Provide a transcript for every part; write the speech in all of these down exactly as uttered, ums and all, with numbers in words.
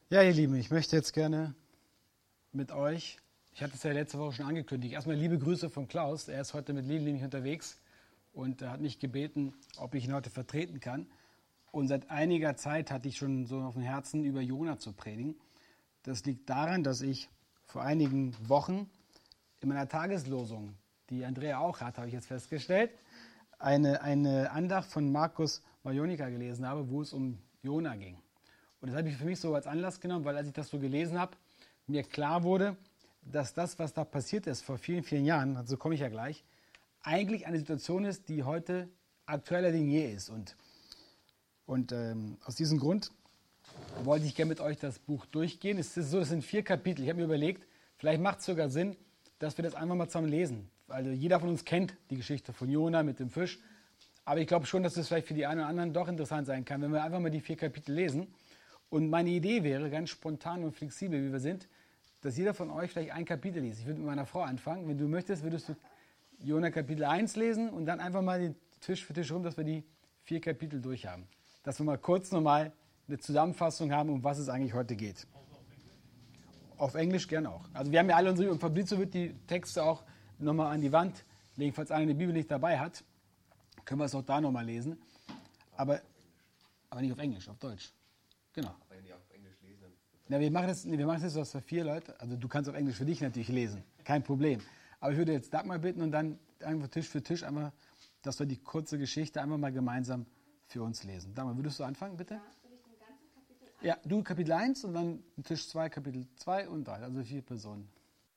Ja, ihr Lieben, ich möchte jetzt gerne mit euch, ich hatte es ja letzte Woche schon angekündigt, erstmal liebe Grüße von Klaus. Er ist heute mit Lili nämlich unterwegs und er hat mich gebeten, ob ich ihn heute vertreten kann. Und seit einiger Zeit hatte ich schon so auf dem Herzen, über Jona zu predigen. Das liegt daran, dass ich vor einigen Wochen in meiner Tageslosung, die Andrea auch hat, habe ich jetzt festgestellt, eine, eine Andacht von Markus Majonika gelesen habe, wo es um Jona ging. Und das habe ich für mich so als Anlass genommen, weil als ich das so gelesen habe, mir klar wurde, dass das, was da passiert ist vor vielen, vielen Jahren, dazu komme ich ja gleich, eigentlich eine Situation ist, die heute aktueller denn je ist. Und, und ähm, aus diesem Grund wollte ich gerne mit euch das Buch durchgehen. Es ist so, es sind vier Kapitel. Ich habe mir überlegt, vielleicht macht es sogar Sinn, dass wir das einfach mal zusammen lesen. Also jeder von uns kennt die Geschichte von Jona mit dem Fisch. Aber ich glaube schon, dass es vielleicht für die einen oder anderen doch interessant sein kann, wenn wir einfach mal die vier Kapitel lesen. Und meine Idee wäre, ganz spontan und flexibel, wie wir sind, dass jeder von euch vielleicht ein Kapitel liest. Ich würde mit meiner Frau anfangen. Wenn du möchtest, würdest du Jona Kapitel eins lesen und dann einfach mal den Tisch für Tisch rum, dass wir die vier Kapitel durchhaben. Dass wir mal kurz nochmal eine Zusammenfassung haben, um was es eigentlich heute geht. Auf Englisch gerne auch. Also wir haben ja alle unsere, und Fabrizio wird die Texte auch nochmal an die Wand legen, falls einer eine Bibel nicht dabei hat. Können wir es auch da nochmal lesen. Aber, aber nicht auf Englisch, auf Deutsch. Genau. Aber wenn die auf Englisch lesen, dann... Na, wir machen das, nee, wir machen das jetzt für vier Leute. Also du kannst auf Englisch für dich natürlich lesen. Kein Problem. Aber ich würde jetzt Dagmar bitten und dann einfach Tisch für Tisch einmal, dass wir die kurze Geschichte einmal mal gemeinsam für uns lesen. Dagmar, würdest du anfangen, bitte? Ja, will ich den ganzen Kapitel eins? Ja, du Kapitel eins und dann Tisch zwei, Kapitel zwei und drei. Also vier Personen.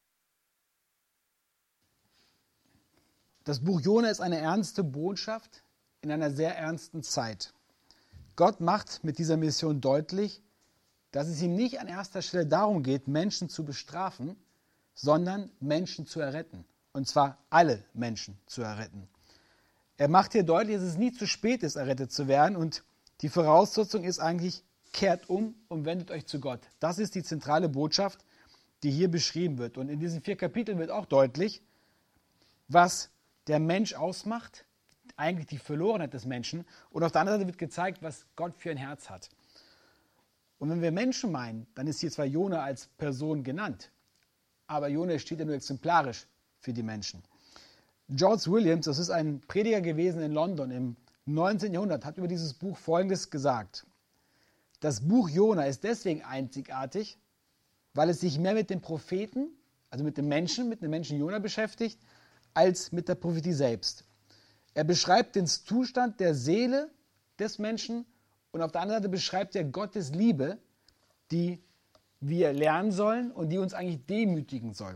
Das Buch Jona ist eine ernste Botschaft in einer sehr ernsten Zeit. Gott macht mit dieser Mission deutlich, dass es ihm nicht an erster Stelle darum geht, Menschen zu bestrafen, sondern Menschen zu erretten. Und zwar alle Menschen zu erretten. Er macht hier deutlich, dass es nie zu spät ist, errettet zu werden. Und die Voraussetzung ist eigentlich, kehrt um und wendet euch zu Gott. Das ist die zentrale Botschaft, die hier beschrieben wird. Und in diesen vier Kapiteln wird auch deutlich, was der Mensch ausmacht, eigentlich die Verlorenheit des Menschen. Und auf der anderen Seite wird gezeigt, was Gott für ein Herz hat. Und wenn wir Menschen meinen, dann ist hier zwar Jona als Person genannt, aber Jona steht ja nur exemplarisch für die Menschen. George Williams, das ist ein Prediger gewesen in London im neunzehnten Jahrhundert, hat über dieses Buch Folgendes gesagt. Das Buch Jona ist deswegen einzigartig, weil es sich mehr mit dem Propheten, also mit dem Menschen, mit dem Menschen Jona beschäftigt, als mit der Prophetie selbst. Er beschreibt den Zustand der Seele des Menschen und auf der anderen Seite beschreibt er Gottes Liebe, die wir lernen sollen und die uns eigentlich demütigen soll.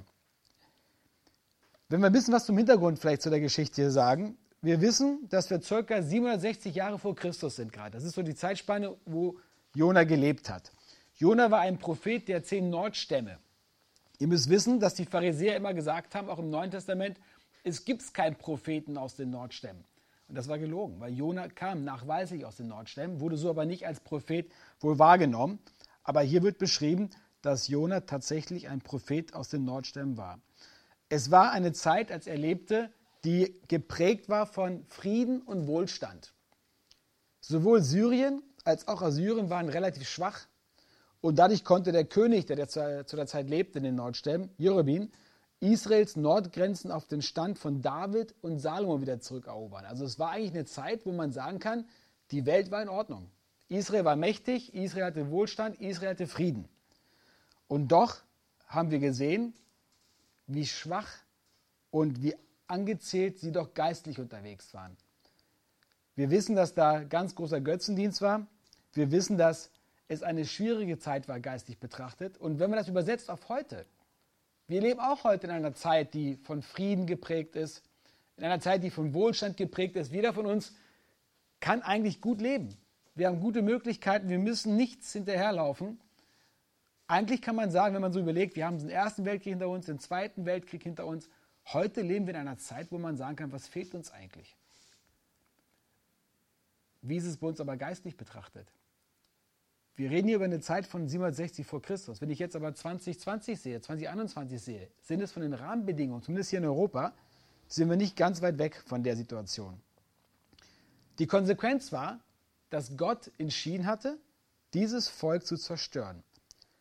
Wenn wir ein bisschen was zum Hintergrund vielleicht zu der Geschichte hier sagen, wir wissen, dass wir ca. siebenhundertsechzig Jahre vor Christus sind gerade. Das ist so die Zeitspanne, wo Jona gelebt hat. Jona war ein Prophet der zehn Nordstämme. Ihr müsst wissen, dass die Pharisäer immer gesagt haben, auch im Neuen Testament, es gibt keinen Propheten aus den Nordstämmen. Und das war gelogen, weil Jona kam nachweislich aus den Nordstämmen, wurde so aber nicht als Prophet wohl wahrgenommen. Aber hier wird beschrieben, dass Jona tatsächlich ein Prophet aus den Nordstämmen war. Es war eine Zeit, als er lebte, die geprägt war von Frieden und Wohlstand. Sowohl Syrien als auch Assyrien waren relativ schwach. Und dadurch konnte der König, der zu der Zeit lebte in den Nordstämmen, Jerobeam, Israels Nordgrenzen auf den Stand von David und Salomo wieder zurückerobern. Also es war eigentlich eine Zeit, wo man sagen kann, die Welt war in Ordnung. Israel war mächtig, Israel hatte Wohlstand, Israel hatte Frieden. Und doch haben wir gesehen, wie schwach und wie angezählt sie doch geistlich unterwegs waren. Wir wissen, dass da ganz großer Götzendienst war. Wir wissen, dass es eine schwierige Zeit war, geistlich betrachtet. Und wenn man das übersetzt auf heute, wir leben auch heute in einer Zeit, die von Frieden geprägt ist, in einer Zeit, die von Wohlstand geprägt ist. Jeder von uns kann eigentlich gut leben. Wir haben gute Möglichkeiten, wir müssen nichts hinterherlaufen. Eigentlich kann man sagen, wenn man so überlegt, wir haben den Ersten Weltkrieg hinter uns, den Zweiten Weltkrieg hinter uns. Heute leben wir in einer Zeit, wo man sagen kann, was fehlt uns eigentlich? Wie ist es bei uns aber geistlich betrachtet? Wir reden hier über eine Zeit von siebenhundertsechzig vor Christus. Wenn ich jetzt aber zwanzig zwanzig sehe, zwanzig einundzwanzig sehe, sind es von den Rahmenbedingungen, zumindest hier in Europa, sind wir nicht ganz weit weg von der Situation. Die Konsequenz war, dass Gott entschieden hatte, dieses Volk zu zerstören.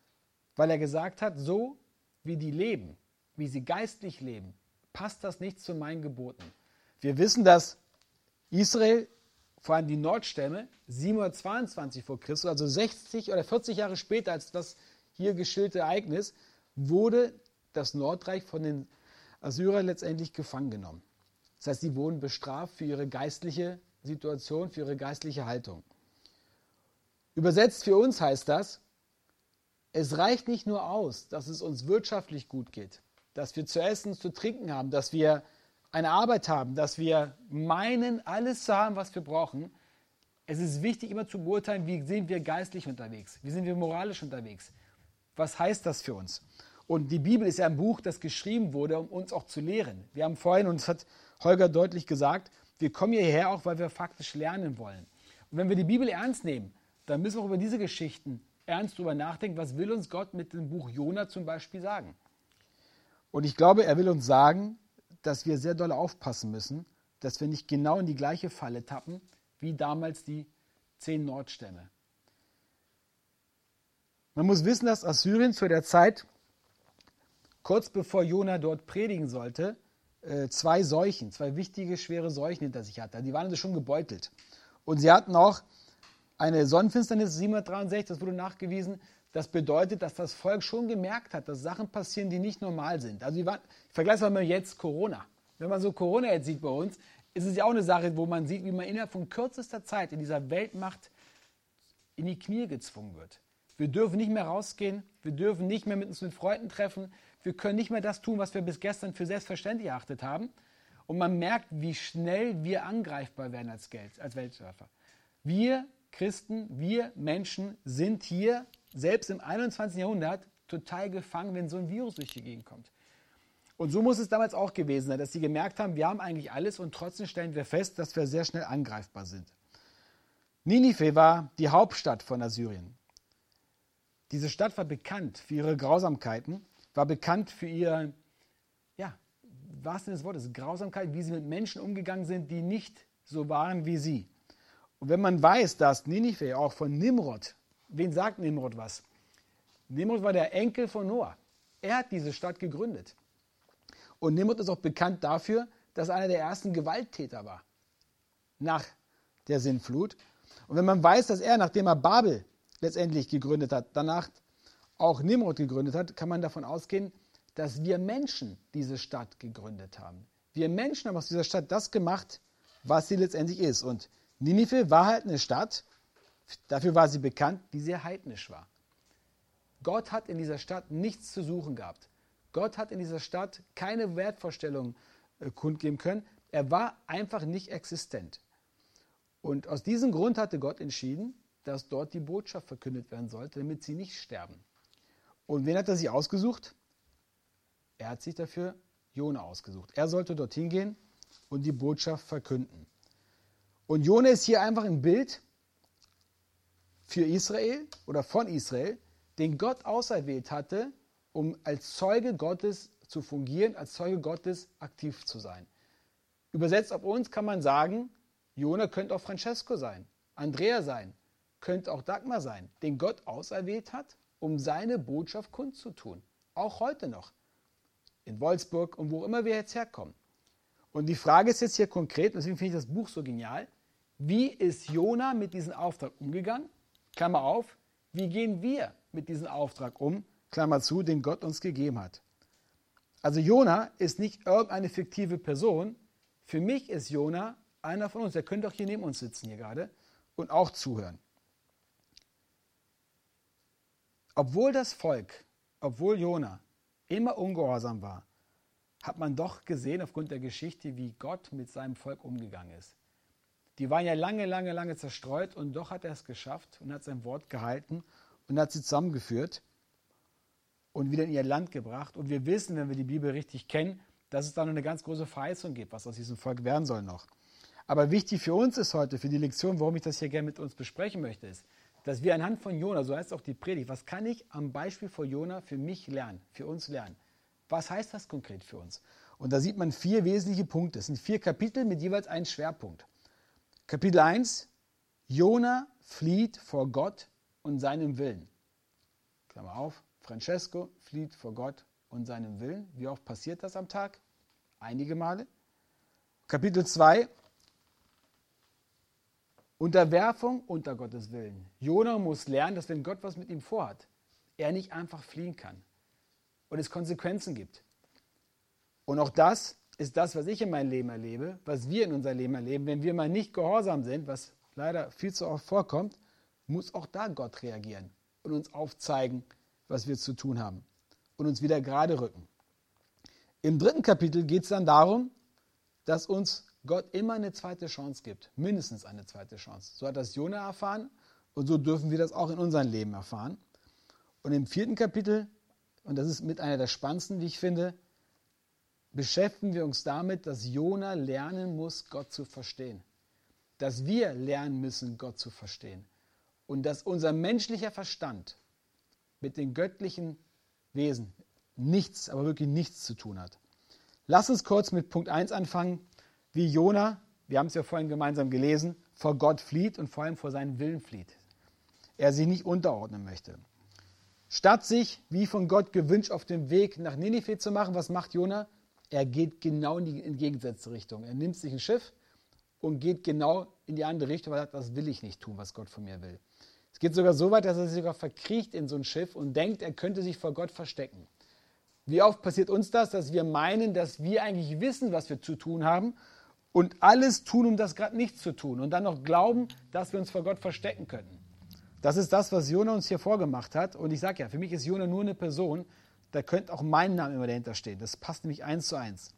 weil er gesagt hat, so wie die leben, wie sie geistlich leben, passt das nicht zu meinen Geboten. Wir wissen, dass Israel, vor allem die Nordstämme, siebenhundertzweiundzwanzig vor Christus, also sechzig oder vierzig Jahre später als das hier geschilderte Ereignis, wurde das Nordreich von den Assyrern letztendlich gefangen genommen. Das heißt, sie wurden bestraft für ihre geistliche Situation, für ihre geistliche Haltung. Übersetzt für uns heißt das, es reicht nicht nur aus, dass es uns wirtschaftlich gut geht, dass wir zu essen, zu trinken haben, dass wir eine Arbeit haben, dass wir meinen, alles zu haben, was wir brauchen. Es ist wichtig, immer zu beurteilen, wie sind wir geistlich unterwegs, wie sind wir moralisch unterwegs. Was heißt das für uns? Und die Bibel ist ja ein Buch, das geschrieben wurde, um uns auch zu lehren. Wir haben vorhin, und das hat Holger deutlich gesagt, wir kommen hierher auch, weil wir faktisch lernen wollen. Und wenn wir die Bibel ernst nehmen, dann müssen wir auch über diese Geschichten ernst drüber nachdenken, was will uns Gott mit dem Buch Jona zum Beispiel sagen. Und ich glaube, er will uns sagen, dass wir sehr doll aufpassen müssen, dass wir nicht genau in die gleiche Falle tappen, wie damals die zehn Nordstämme. Man muss wissen, dass Assyrien zu der Zeit, kurz bevor Jona dort predigen sollte, zwei Seuchen, zwei wichtige, schwere Seuchen hinter sich hatte. Die waren also schon gebeutelt. Und sie hatten auch eine Sonnenfinsternis siebenhundertdreiundsechzig, das wurde nachgewiesen. Das bedeutet, dass das Volk schon gemerkt hat, dass Sachen passieren, die nicht normal sind. Also die waren, ich vergleiche mal jetzt Corona. Wenn man so Corona jetzt sieht bei uns, ist es ja auch eine Sache, wo man sieht, wie man innerhalb von kürzester Zeit in dieser Weltmacht in die Knie gezwungen wird. Wir dürfen nicht mehr rausgehen, wir dürfen nicht mehr mit uns mit Freunden treffen, wir können nicht mehr das tun, was wir bis gestern für selbstverständlich erachtet haben. Und man merkt, wie schnell wir angreifbar werden als, Geld, als Weltschöpfer. Wir Christen, wir Menschen sind hier, selbst im einundzwanzigsten Jahrhundert, total gefangen, wenn so ein Virus durch die Gegend kommt. Und so muss es damals auch gewesen sein, dass sie gemerkt haben, wir haben eigentlich alles und trotzdem stellen wir fest, dass wir sehr schnell angreifbar sind. Ninive war die Hauptstadt von Assyrien. Diese Stadt war bekannt für ihre Grausamkeiten, war bekannt für ihre, ja, im wahrsten Sinne des Wortes, Grausamkeit, wie sie mit Menschen umgegangen sind, die nicht so waren wie sie. Und wenn man weiß, dass Ninive auch von Nimrod, wen sagt Nimrod was? Nimrod war der Enkel von Noah. Er hat diese Stadt gegründet. Und Nimrod ist auch bekannt dafür, dass er einer der ersten Gewalttäter war. Nach der Sintflut. Und wenn man weiß, dass er, nachdem er Babel letztendlich gegründet hat, danach auch Nimrod gegründet hat, kann man davon ausgehen, dass wir Menschen diese Stadt gegründet haben. Wir Menschen haben aus dieser Stadt das gemacht, was sie letztendlich ist. Und Ninive war halt eine Stadt, dafür war sie bekannt, die sehr heidnisch war. Gott hat in dieser Stadt nichts zu suchen gehabt. Gott hat in dieser Stadt keine Wertvorstellung äh, kundgeben können. Er war einfach nicht existent. Und aus diesem Grund hatte Gott entschieden, dass dort die Botschaft verkündet werden sollte, damit sie nicht sterben. Und wen hat er sich ausgesucht? Er hat sich dafür Jona ausgesucht. Er sollte dorthin gehen und die Botschaft verkünden. Und Jona ist hier einfach ein Bild für Israel oder von Israel, den Gott auserwählt hatte, um als Zeuge Gottes zu fungieren, als Zeuge Gottes aktiv zu sein. Übersetzt auf uns kann man sagen, Jona könnte auch Francesco sein, Andrea sein, könnte auch Dagmar sein, den Gott auserwählt hat, um seine Botschaft kundzutun. Auch heute noch. In Wolfsburg und wo immer wir jetzt herkommen. Und die Frage ist jetzt hier konkret, und deswegen finde ich das Buch so genial, wie ist Jona mit diesem Auftrag umgegangen? Klammer auf, wie gehen wir mit diesem Auftrag um? Klammer zu, den Gott uns gegeben hat. Also Jona ist nicht irgendeine fiktive Person. Für mich ist Jona einer von uns. Der könnte auch hier neben uns sitzen hier gerade und auch zuhören. Obwohl das Volk, obwohl Jona immer ungehorsam war, hat man doch gesehen aufgrund der Geschichte, wie Gott mit seinem Volk umgegangen ist. Die waren ja lange, lange, lange zerstreut und doch hat er es geschafft und hat sein Wort gehalten und hat sie zusammengeführt und wieder in ihr Land gebracht. Und wir wissen, wenn wir die Bibel richtig kennen, dass es da noch eine ganz große Verheißung gibt, was aus diesem Volk werden soll noch. Aber wichtig für uns ist heute, für die Lektion, warum ich das hier gerne mit uns besprechen möchte, ist, dass wir anhand von Jona, so heißt auch die Predigt, was kann ich am Beispiel von Jona für mich lernen, für uns lernen? Was heißt das konkret für uns? Und da sieht man vier wesentliche Punkte. Es sind vier Kapitel mit jeweils einem Schwerpunkt. Kapitel eins, Jona flieht vor Gott und seinem Willen. Klammer mal auf, Francesco flieht vor Gott und seinem Willen. Wie oft passiert das am Tag? Einige Male. Kapitel zwei. Unterwerfung unter Gottes Willen. Jona muss lernen, dass wenn Gott was mit ihm vorhat, er nicht einfach fliehen kann und es Konsequenzen gibt. Und auch das ist das, was ich in meinem Leben erlebe, was wir in unserem Leben erleben. Wenn wir mal nicht gehorsam sind, was leider viel zu oft vorkommt, muss auch da Gott reagieren und uns aufzeigen, was wir zu tun haben und uns wieder gerade rücken. Im dritten Kapitel geht es dann darum, dass uns Gott immer eine zweite Chance gibt, mindestens eine zweite Chance. So hat das Jona erfahren und so dürfen wir das auch in unserem Leben erfahren. Und im vierten Kapitel, und das ist mit einer der spannendsten, wie ich finde, beschäftigen wir uns damit, dass Jona lernen muss, Gott zu verstehen. Dass wir lernen müssen, Gott zu verstehen. Und dass unser menschlicher Verstand mit den göttlichen Wesen nichts, aber wirklich nichts zu tun hat. Lass uns kurz mit Punkt eins anfangen, wie Jona, wir haben es ja vorhin gemeinsam gelesen, vor Gott flieht und vor allem vor seinen Willen flieht. Er sich nicht unterordnen möchte. Statt sich, wie von Gott gewünscht, auf den Weg nach Ninive zu machen, was macht Jona? Er geht genau in die entgegengesetzte Richtung. Er nimmt sich ein Schiff und geht genau in die andere Richtung, weil er sagt, das will ich nicht tun, was Gott von mir will. Es geht sogar so weit, dass er sich sogar verkriecht in so ein Schiff und denkt, er könnte sich vor Gott verstecken. Wie oft passiert uns das, dass wir meinen, dass wir eigentlich wissen, was wir zu tun haben und alles tun, um das gerade nicht zu tun und dann noch glauben, dass wir uns vor Gott verstecken könnten. Das ist das, was Jona uns hier vorgemacht hat. Und ich sage ja, für mich ist Jona nur eine Person, da könnte auch mein Name immer dahinter stehen. Das passt nämlich eins zu eins.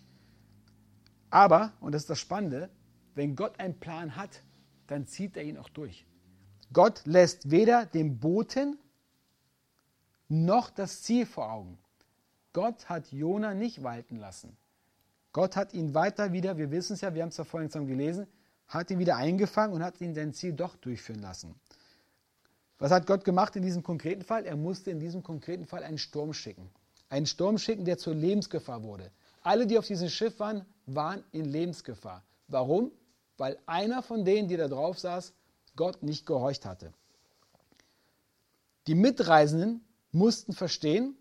Aber, und das ist das Spannende, wenn Gott einen Plan hat, dann zieht er ihn auch durch. Gott lässt weder den Boten noch das Ziel vor Augen. Gott hat Jona nicht walten lassen. Gott hat ihn weiter wieder, wir wissen es ja, wir haben es ja vorhin zusammen gelesen, hat ihn wieder eingefangen und hat ihn sein Ziel doch durchführen lassen. Was hat Gott gemacht in diesem konkreten Fall? Er musste in diesem konkreten Fall einen Sturm schicken. Einen Sturm schicken, der zur Lebensgefahr wurde. Alle, die auf diesem Schiff waren, waren in Lebensgefahr. Warum? Weil einer von denen, die da drauf saß, Gott nicht gehorcht hatte. Die Mitreisenden mussten verstehen,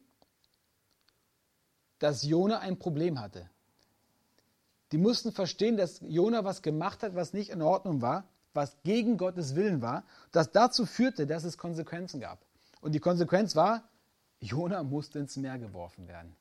dass Jona ein Problem hatte. Die mussten verstehen, dass Jona was gemacht hat, was nicht in Ordnung war, was gegen Gottes Willen war, das dazu führte, dass es Konsequenzen gab. Und die Konsequenz war, Jona musste ins Meer geworfen werden.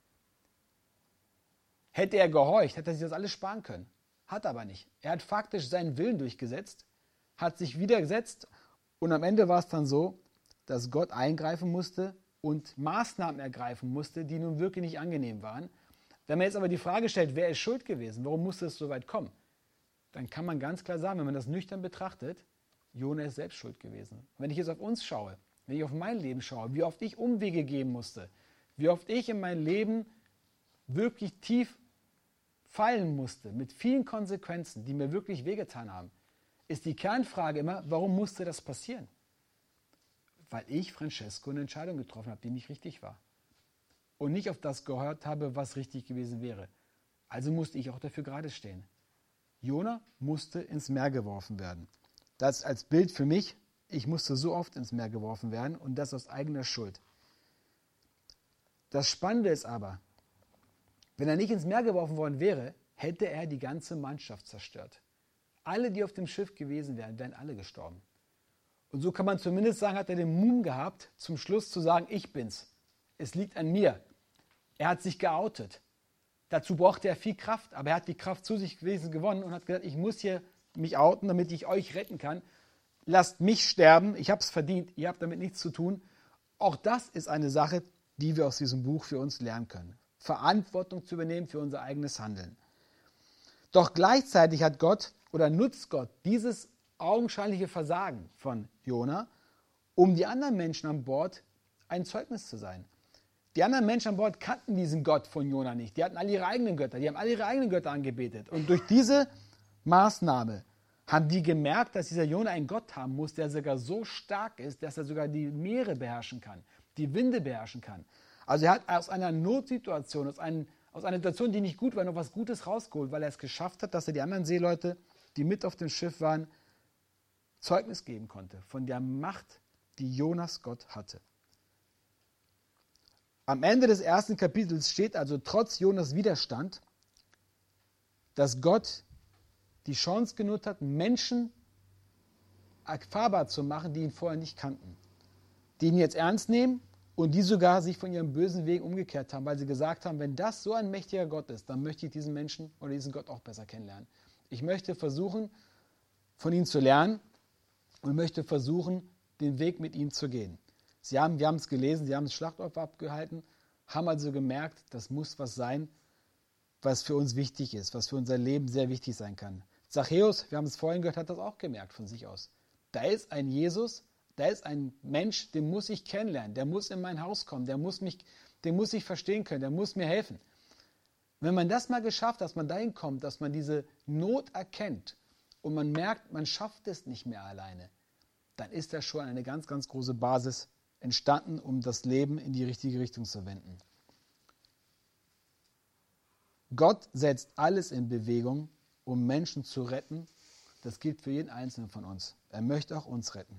Hätte er gehorcht, hätte er sich das alles sparen können. Hat aber nicht. Er hat faktisch seinen Willen durchgesetzt, hat sich widergesetzt und am Ende war es dann so, dass Gott eingreifen musste und Maßnahmen ergreifen musste, die nun wirklich nicht angenehm waren. Wenn man jetzt aber die Frage stellt, wer ist schuld gewesen, warum musste es so weit kommen, dann kann man ganz klar sagen, wenn man das nüchtern betrachtet, Jona ist selbst schuld gewesen. Und wenn ich jetzt auf uns schaue, wenn ich auf mein Leben schaue, wie oft ich Umwege gehen musste, wie oft ich in mein Leben wirklich tief fallen musste, mit vielen Konsequenzen, die mir wirklich wehgetan haben, ist die Kernfrage immer, warum musste das passieren? Weil ich, Francesco, eine Entscheidung getroffen habe, die nicht richtig war. Und nicht auf das gehört habe, was richtig gewesen wäre. Also musste ich auch dafür gerade stehen. Jona musste ins Meer geworfen werden. Das als Bild für mich, ich musste so oft ins Meer geworfen werden und das aus eigener Schuld. Das Spannende ist aber, wenn er nicht ins Meer geworfen worden wäre, hätte er die ganze Mannschaft zerstört. Alle, die auf dem Schiff gewesen wären, wären alle gestorben. Und so kann man zumindest sagen, hat er den Mumm gehabt, zum Schluss zu sagen, ich bin's. Es liegt an mir. Er hat sich geoutet. Dazu brauchte er viel Kraft, aber er hat die Kraft zu sich gewesen gewonnen und hat gesagt, ich muss hier mich outen, damit ich euch retten kann. Lasst mich sterben, ich habe es verdient, ihr habt damit nichts zu tun. Auch das ist eine Sache, die wir aus diesem Buch für uns lernen können. Verantwortung zu übernehmen für unser eigenes Handeln. Doch gleichzeitig hat Gott oder nutzt Gott dieses augenscheinliche Versagen von Jona, um die anderen Menschen an Bord ein Zeugnis zu sein. Die anderen Menschen an Bord kannten diesen Gott von Jona nicht. Die hatten alle ihre eigenen Götter, die haben alle ihre eigenen Götter angebetet. Und durch diese Maßnahme haben die gemerkt, dass dieser Jona einen Gott haben muss, der sogar so stark ist, dass er sogar die Meere beherrschen kann, die Winde beherrschen kann. Also er hat aus einer Notsituation, aus, einem, aus einer Situation, die nicht gut war, noch was Gutes rausgeholt, weil er es geschafft hat, dass er die anderen Seeleute, die mit auf dem Schiff waren, Zeugnis geben konnte von der Macht, die Jonas Gott hatte. Am Ende des ersten Kapitels steht also trotz Jonas Widerstand, dass Gott die Chance genutzt hat, Menschen erfahrbar zu machen, die ihn vorher nicht kannten. Die ihn jetzt ernst nehmen und die sogar sich von ihrem bösen Weg umgekehrt haben, weil sie gesagt haben, wenn das so ein mächtiger Gott ist, dann möchte ich diesen Menschen oder diesen Gott auch besser kennenlernen. Ich möchte versuchen, von ihm zu lernen und möchte versuchen, den Weg mit ihm zu gehen. Sie haben, wir haben es gelesen, sie haben das Schlachtopfer abgehalten, haben also gemerkt, das muss was sein, was für uns wichtig ist, was für unser Leben sehr wichtig sein kann. Zachäus, wir haben es vorhin gehört, hat das auch gemerkt von sich aus. Da ist ein Jesus, da ist ein Mensch, den muss ich kennenlernen, der muss in mein Haus kommen, der muss mich, den muss ich verstehen können, der muss mir helfen. Wenn man das mal geschafft hat, dass man dahin kommt, dass man diese Not erkennt und man merkt, man schafft es nicht mehr alleine, dann ist da schon eine ganz, ganz große Basis entstanden, um das Leben in die richtige Richtung zu wenden. Gott setzt alles in Bewegung, um Menschen zu retten. Das gilt für jeden Einzelnen von uns. Er möchte auch uns retten.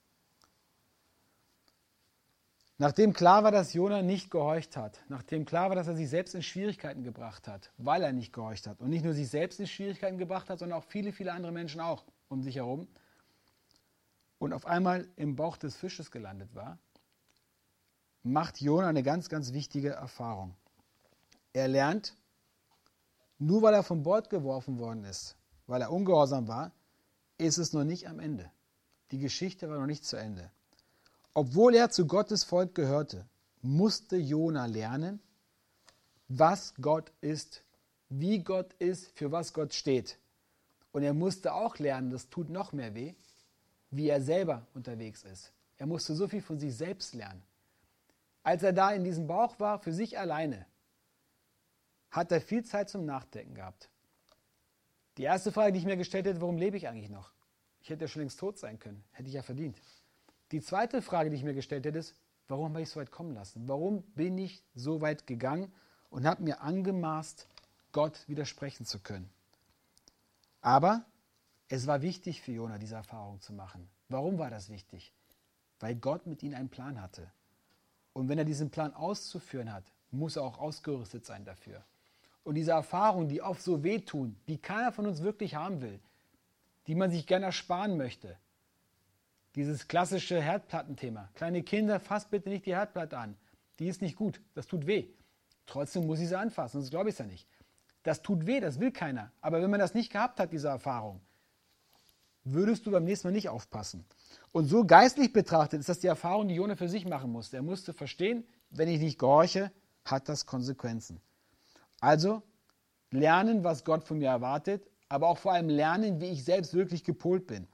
Nachdem klar war, dass Jona nicht gehorcht hat, nachdem klar war, dass er sich selbst in Schwierigkeiten gebracht hat, weil er nicht gehorcht hat und nicht nur sich selbst in Schwierigkeiten gebracht hat, sondern auch viele, viele andere Menschen auch um sich herum und auf einmal im Bauch des Fisches gelandet war, macht Jona eine ganz, ganz wichtige Erfahrung. Er lernt, nur weil er von Bord geworfen worden ist, weil er ungehorsam war, ist es noch nicht am Ende. Die Geschichte war noch nicht zu Ende. Obwohl er zu Gottes Volk gehörte, musste Jona lernen, was Gott ist, wie Gott ist, für was Gott steht. Und er musste auch lernen, das tut noch mehr weh, wie er selber unterwegs ist. Er musste so viel von sich selbst lernen. Als er da in diesem Bauch war, für sich alleine, hat er viel Zeit zum Nachdenken gehabt. Die erste Frage, die ich mir gestellt hätte, warum lebe ich eigentlich noch? Ich hätte ja schon längst tot sein können, hätte ich ja verdient. Die zweite Frage, die ich mir gestellt hätte, ist, warum habe ich so weit kommen lassen? Warum bin ich so weit gegangen und habe mir angemaßt, Gott widersprechen zu können? Aber es war wichtig für Jona, diese Erfahrung zu machen. Warum war das wichtig? Weil Gott mit ihm einen Plan hatte. Und wenn er diesen Plan auszuführen hat, muss er auch ausgerüstet sein dafür. Und diese Erfahrungen, die oft so wehtun, die keiner von uns wirklich haben will, die man sich gerne ersparen möchte, dieses klassische Herdplattenthema. Kleine Kinder, fasst bitte nicht die Herdplatte an. Die ist nicht gut, das tut weh. Trotzdem muss ich sie anfassen, sonst glaube ich es ja nicht. Das tut weh, das will keiner. Aber wenn man das nicht gehabt hat, diese Erfahrung, würdest du beim nächsten Mal nicht aufpassen. Und so geistlich betrachtet ist das die Erfahrung, die Jona für sich machen musste. Er musste verstehen, wenn ich nicht gehorche, hat das Konsequenzen. Also lernen, was Gott von mir erwartet, aber auch vor allem lernen, wie ich selbst wirklich gepolt bin.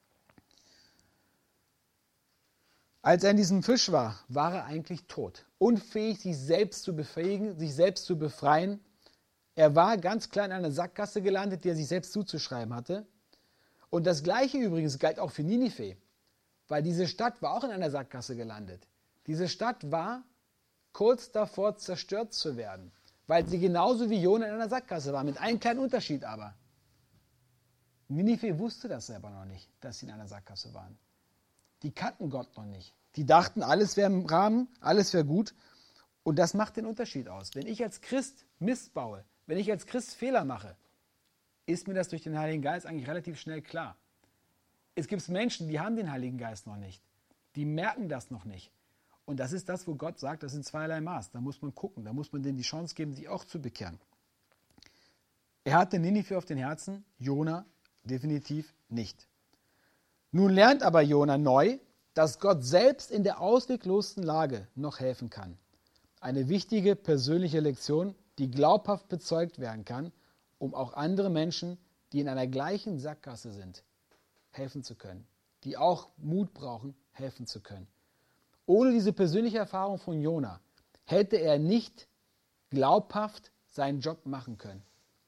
Als er in diesem Fisch war, war er eigentlich tot. Unfähig, sich selbst zu befähigen, sich selbst zu befreien. Er war ganz klar in einer Sackgasse gelandet, die er sich selbst zuzuschreiben hatte. Und das Gleiche übrigens galt auch für Ninive, weil diese Stadt war auch in einer Sackgasse gelandet. Diese Stadt war kurz davor, zerstört zu werden, weil sie genauso wie Jona in einer Sackgasse war, mit einem kleinen Unterschied aber. Ninive wusste das selber noch nicht, dass sie in einer Sackgasse waren. Die kannten Gott noch nicht. Die dachten, alles wäre im Rahmen, alles wäre gut. Und das macht den Unterschied aus. Wenn ich als Christ Mist baue, wenn ich als Christ Fehler mache, ist mir das durch den Heiligen Geist eigentlich relativ schnell klar. Es gibt Menschen, die haben den Heiligen Geist noch nicht. Die merken das noch nicht. Und das ist das, wo Gott sagt, das sind zweierlei Maß. Da muss man gucken, da muss man denen die Chance geben, sich auch zu bekehren. Er hatte Ninive auf den Herzen, Jona definitiv nicht. Nun lernt aber Jona neu, dass Gott selbst in der ausweglosen Lage noch helfen kann. Eine wichtige persönliche Lektion, die glaubhaft bezeugt werden kann, um auch andere Menschen, die in einer gleichen Sackgasse sind, helfen zu können. Die auch Mut brauchen, helfen zu können. Ohne diese persönliche Erfahrung von Jona hätte er nicht glaubhaft seinen Job machen können.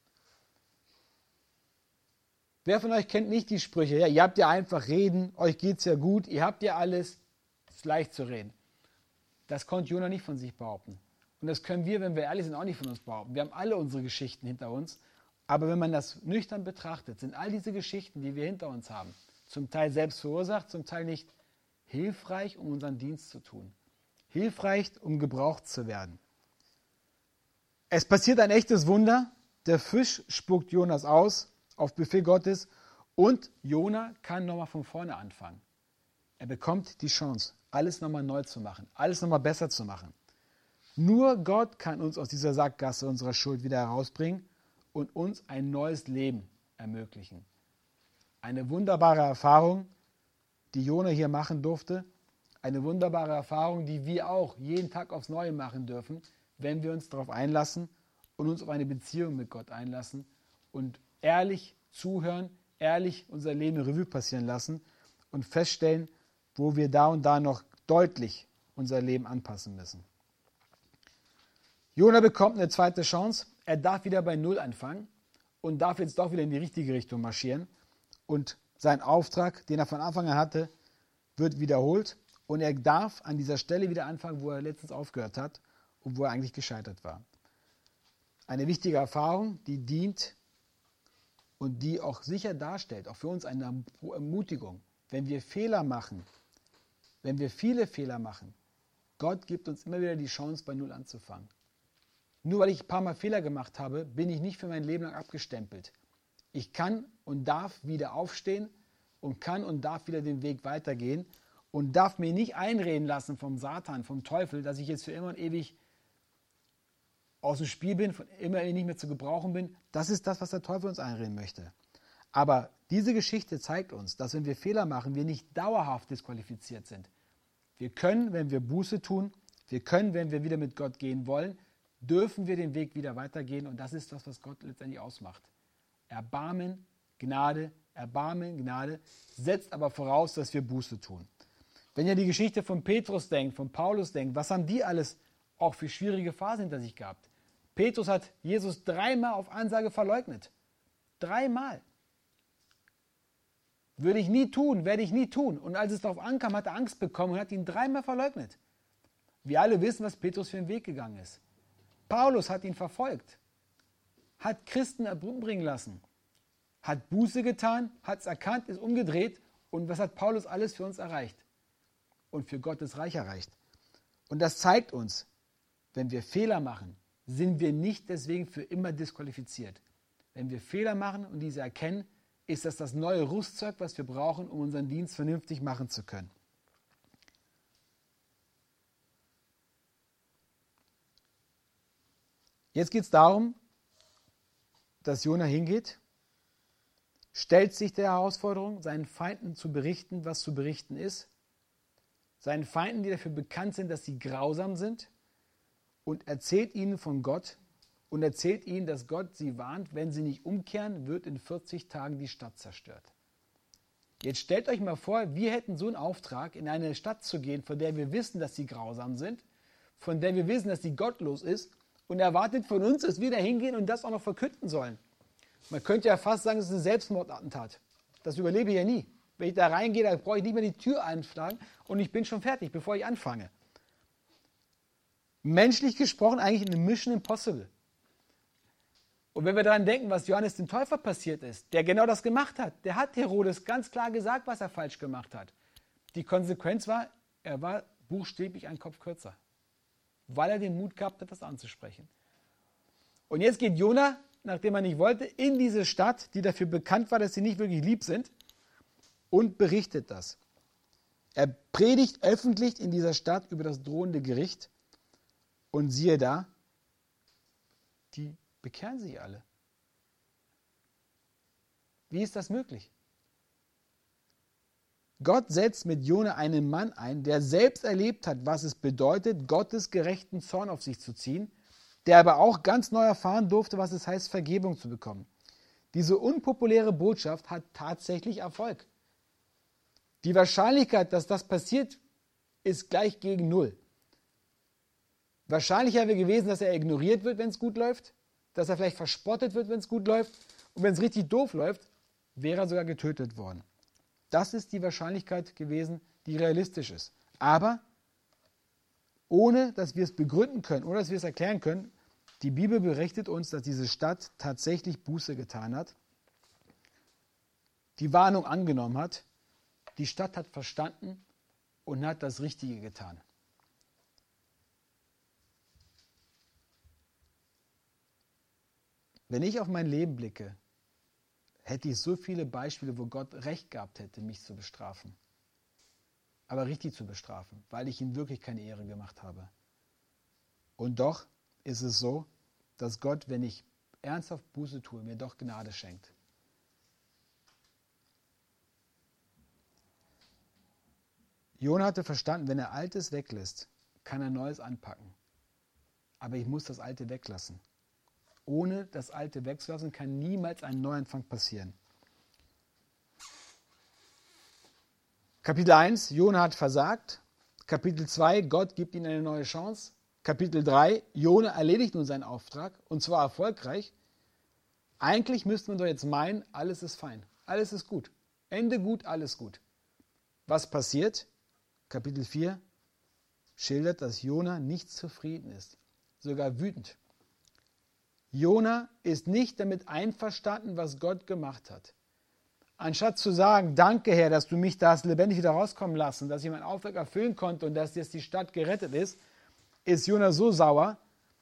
Wer von euch kennt nicht die Sprüche? Ja, ihr habt ja einfach reden, euch geht's ja gut, ihr habt ja alles, es ist leicht zu reden. Das konnte Jona nicht von sich behaupten. Und das können wir, wenn wir ehrlich sind, auch nicht von uns behaupten. Wir haben alle unsere Geschichten hinter uns. Aber wenn man das nüchtern betrachtet, sind all diese Geschichten, die wir hinter uns haben, zum Teil selbst verursacht, zum Teil nicht, hilfreich, um unseren Dienst zu tun. hilfreich, um gebraucht zu werden. Es passiert ein echtes Wunder. Der Fisch spuckt Jonas aus auf Befehl Gottes und Jona kann nochmal von vorne anfangen. Er bekommt die Chance, alles nochmal neu zu machen, alles nochmal besser zu machen. Nur Gott kann uns aus dieser Sackgasse unserer Schuld wieder herausbringen und uns ein neues Leben ermöglichen. Eine wunderbare Erfahrung, die Jona hier machen durfte. Eine wunderbare Erfahrung, die wir auch jeden Tag aufs Neue machen dürfen, wenn wir uns darauf einlassen und uns auf eine Beziehung mit Gott einlassen und ehrlich zuhören, ehrlich unser Leben in Revue passieren lassen und feststellen, wo wir da und da noch deutlich unser Leben anpassen müssen. Jona bekommt eine zweite Chance. Er darf wieder bei Null anfangen und darf jetzt doch wieder in die richtige Richtung marschieren. Und sein Auftrag, den er von Anfang an hatte, wird wiederholt. Und er darf an dieser Stelle wieder anfangen, wo er letztens aufgehört hat und wo er eigentlich gescheitert war. Eine wichtige Erfahrung, die dient und die auch sicher darstellt, auch für uns eine Ermutigung. Wenn wir Fehler machen, wenn wir viele Fehler machen, Gott gibt uns immer wieder die Chance, bei Null anzufangen. Nur weil ich ein paar Mal Fehler gemacht habe, bin ich nicht für mein Leben lang abgestempelt. Ich kann und darf wieder aufstehen und kann und darf wieder den Weg weitergehen und darf mir nicht einreden lassen vom Satan, vom Teufel, dass ich jetzt für immer und ewig aus dem Spiel bin, von immer nicht mehr zu gebrauchen bin. Das ist das, was der Teufel uns einreden möchte. Aber diese Geschichte zeigt uns, dass wenn wir Fehler machen, wir nicht dauerhaft disqualifiziert sind. Wir können, wenn wir Buße tun, wir können, wenn wir wieder mit Gott gehen wollen, dürfen wir den Weg wieder weitergehen und das ist das, was Gott letztendlich ausmacht. Erbarmen, Gnade, Erbarmen, Gnade, setzt aber voraus, dass wir Buße tun. Wenn ihr die Geschichte von Petrus denkt, von Paulus denkt, was haben die alles auch für schwierige Phasen hinter sich gehabt? Petrus hat Jesus dreimal auf Ansage verleugnet. Dreimal. Würde ich nie tun, werde ich nie tun. Und als es darauf ankam, hat er Angst bekommen und hat ihn dreimal verleugnet. Wir alle wissen, was Petrus für einen Weg gegangen ist. Paulus hat ihn verfolgt, hat Christen umbringen lassen, hat Buße getan, hat es erkannt, ist umgedreht und was hat Paulus alles für uns erreicht? Und für Gottes Reich erreicht. Und das zeigt uns, wenn wir Fehler machen, sind wir nicht deswegen für immer disqualifiziert. Wenn wir Fehler machen und diese erkennen, ist das das neue Rüstzeug, was wir brauchen, um unseren Dienst vernünftig machen zu können. Jetzt geht es darum, dass Jona hingeht, stellt sich der Herausforderung, seinen Feinden zu berichten, was zu berichten ist, seinen Feinden, die dafür bekannt sind, dass sie grausam sind, und erzählt ihnen von Gott und erzählt ihnen, dass Gott sie warnt, wenn sie nicht umkehren, wird in vierzig Tagen die Stadt zerstört. Jetzt stellt euch mal vor, wir hätten so einen Auftrag, in eine Stadt zu gehen, von der wir wissen, dass sie grausam sind, von der wir wissen, dass sie gottlos ist, und erwartet von uns, dass wir da hingehen und das auch noch verkünden sollen. Man könnte ja fast sagen, es ist ein Selbstmordattentat. Das überlebe ich ja nie. Wenn ich da reingehe, da brauche ich nicht mehr die Tür einschlagen und ich bin schon fertig, bevor ich anfange. Menschlich gesprochen eigentlich eine Mission Impossible. Und wenn wir daran denken, was Johannes dem Täufer passiert ist, der genau das gemacht hat, der hat Herodes ganz klar gesagt, was er falsch gemacht hat. Die Konsequenz war, er war buchstäblich einen Kopf kürzer, weil er den Mut gehabt hat, das anzusprechen. Und jetzt geht Jona, nachdem er nicht wollte, in diese Stadt, die dafür bekannt war, dass sie nicht wirklich lieb sind, und berichtet das. Er predigt öffentlich in dieser Stadt über das drohende Gericht und siehe da, die bekehren sich alle. Wie ist das möglich? Gott setzt mit Jona einen Mann ein, der selbst erlebt hat, was es bedeutet, Gottes gerechten Zorn auf sich zu ziehen, der aber auch ganz neu erfahren durfte, was es heißt, Vergebung zu bekommen. Diese unpopuläre Botschaft hat tatsächlich Erfolg. Die Wahrscheinlichkeit, dass das passiert, ist gleich gegen Null. Wahrscheinlicher wäre gewesen, dass er ignoriert wird, wenn es gut läuft, dass er vielleicht verspottet wird, wenn es gut läuft, und wenn es richtig doof läuft, wäre er sogar getötet worden. Das ist die Wahrscheinlichkeit gewesen, die realistisch ist. Aber ohne, dass wir es begründen können, ohne dass wir es erklären können, die Bibel berichtet uns, dass diese Stadt tatsächlich Buße getan hat, die Warnung angenommen hat, die Stadt hat verstanden und hat das Richtige getan. Wenn ich auf mein Leben blicke, hätte ich so viele Beispiele, wo Gott recht gehabt hätte, mich zu bestrafen. Aber richtig zu bestrafen, weil ich ihm wirklich keine Ehre gemacht habe. Und doch ist es so, dass Gott, wenn ich ernsthaft Buße tue, mir doch Gnade schenkt. Jona hatte verstanden, wenn er Altes weglässt, kann er Neues anpacken. Aber ich muss das Alte weglassen. Ohne das Alte wegzulassen, kann niemals ein Neuanfang passieren. Kapitel eins, Jona hat versagt. Kapitel zwei, Gott gibt ihm eine neue Chance. Kapitel drei, Jona erledigt nun seinen Auftrag, und zwar erfolgreich. Eigentlich müsste man doch jetzt meinen, alles ist fein, alles ist gut. Ende gut, alles gut. Was passiert? Kapitel vier schildert, dass Jona nicht zufrieden ist, sogar wütend. Jona ist nicht damit einverstanden, was Gott gemacht hat. Anstatt zu sagen, danke Herr, dass du mich da hast lebendig wieder rauskommen lassen, dass ich meinen Auftrag erfüllen konnte und dass jetzt die Stadt gerettet ist, ist Jona so sauer,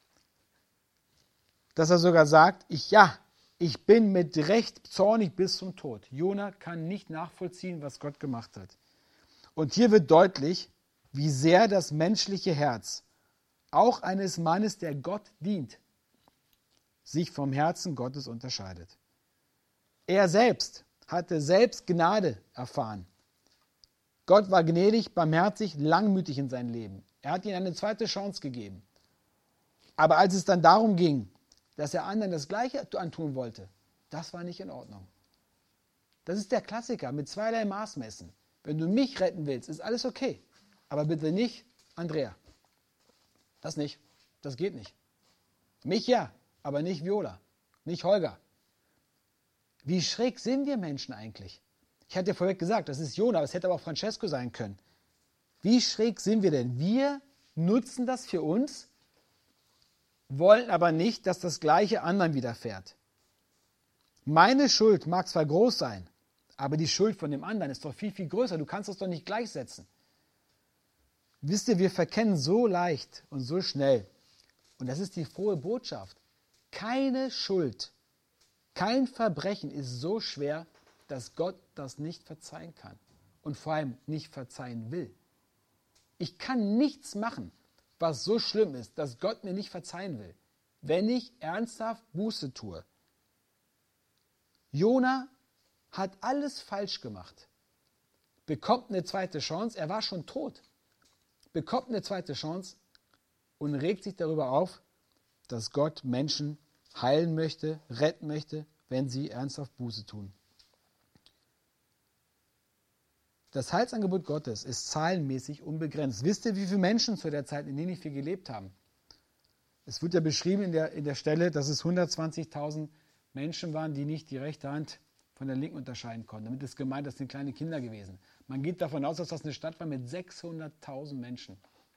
dass er sogar sagt, ich ja, ich bin mit Recht zornig bis zum Tod. Jona kann nicht nachvollziehen, was Gott gemacht hat. Und hier wird deutlich, wie sehr das menschliche Herz, auch eines Mannes, der Gott dient, sich vom Herzen Gottes unterscheidet. Er selbst hatte selbst Gnade erfahren. Gott war gnädig, barmherzig, langmütig in seinem Leben. Er hat ihm eine zweite Chance gegeben. Aber als es dann darum ging, dass er anderen das Gleiche antun wollte, das war nicht in Ordnung. Das ist der Klassiker, mit zweierlei Maß messen. Wenn du mich retten willst, ist alles okay. Aber bitte nicht Andrea. Das nicht. Das geht nicht. Mich ja, aber nicht Viola. Nicht Holger. Wie schräg sind wir Menschen eigentlich? Ich hatte ja vorweg gesagt, das ist Jona, aber es hätte aber auch Francesco sein können. Wie schräg sind wir denn? Wir nutzen das für uns, wollen aber nicht, dass das Gleiche anderen widerfährt. Meine Schuld mag zwar groß sein, aber die Schuld von dem anderen ist doch viel, viel größer. Du kannst das doch nicht gleichsetzen. Wisst ihr, wir verkennen so leicht und so schnell, und das ist die frohe Botschaft, keine Schuld, kein Verbrechen ist so schwer, dass Gott das nicht verzeihen kann und vor allem nicht verzeihen will. Ich kann nichts machen, was so schlimm ist, dass Gott mir nicht verzeihen will, wenn ich ernsthaft Buße tue. Jona hat alles falsch gemacht, bekommt eine zweite Chance, er war schon tot, bekommt eine zweite Chance und regt sich darüber auf, dass Gott Menschen heilen möchte, retten möchte, wenn sie ernsthaft Buße tun. Das Heilsangebot Gottes ist zahlenmäßig unbegrenzt. Wisst ihr, wie viele Menschen zu der Zeit in Ninive gelebt haben? Es wird ja beschrieben in der, in der Stelle, dass es hundertzwanzigtausend Menschen waren, die nicht die rechte Hand von der linken unterscheiden konnten. Damit ist gemeint, das sind kleine Kinder gewesen. Man geht davon aus, dass das eine Stadt war mit sechshunderttausend Menschen.